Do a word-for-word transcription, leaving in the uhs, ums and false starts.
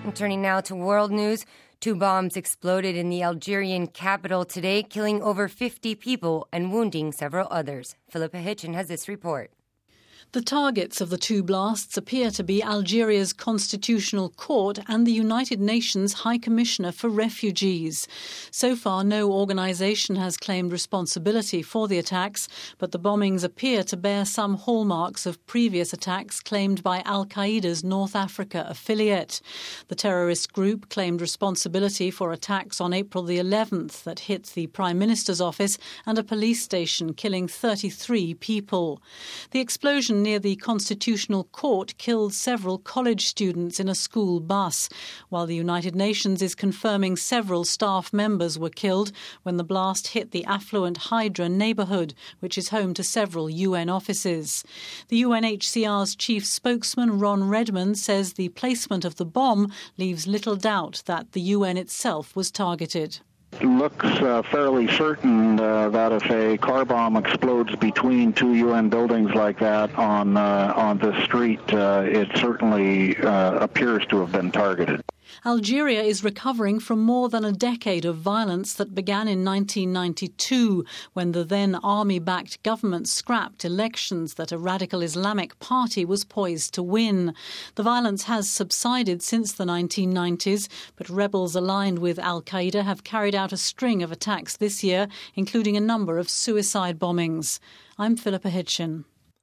Turning now to world news, two bombs exploded in the Algerian capital today, killing over fifty people and wounding several others. Philippa Hitchen has this report. The targets of the two blasts appear to be Algeria's Constitutional Court and the United Nations High Commissioner for Refugees. So far, no organisation has claimed responsibility for the attacks, but the bombings appear to bear some hallmarks of previous attacks claimed by Al-Qaeda's North Africa affiliate. The terrorist group claimed responsibility for attacks on April the eleventh that hit the Prime Minister's office and a police station, killing thirty-three people. The explosion near the Constitutional Court killed several college students in a school bus, while the United Nations is confirming several staff members were killed when the blast hit the affluent Hydra neighbourhood, which is home to several U N offices. The U N H C R's chief spokesman, Ron Redmond, says the placement of the bomb leaves little doubt that the U N itself was targeted. It looks uh, fairly certain uh, that if a car bomb explodes between two U N buildings like that on uh, on the street, uh, it certainly uh, appears to have been targeted. Algeria is recovering from more than a decade of violence that began in nineteen ninety-two, when the then army-backed government scrapped elections that a radical Islamic party was poised to win. The violence has subsided since the nineteen nineties, but rebels aligned with Al-Qaeda have carried out a string of attacks this year, including a number of suicide bombings. I'm Philippa Hitchen.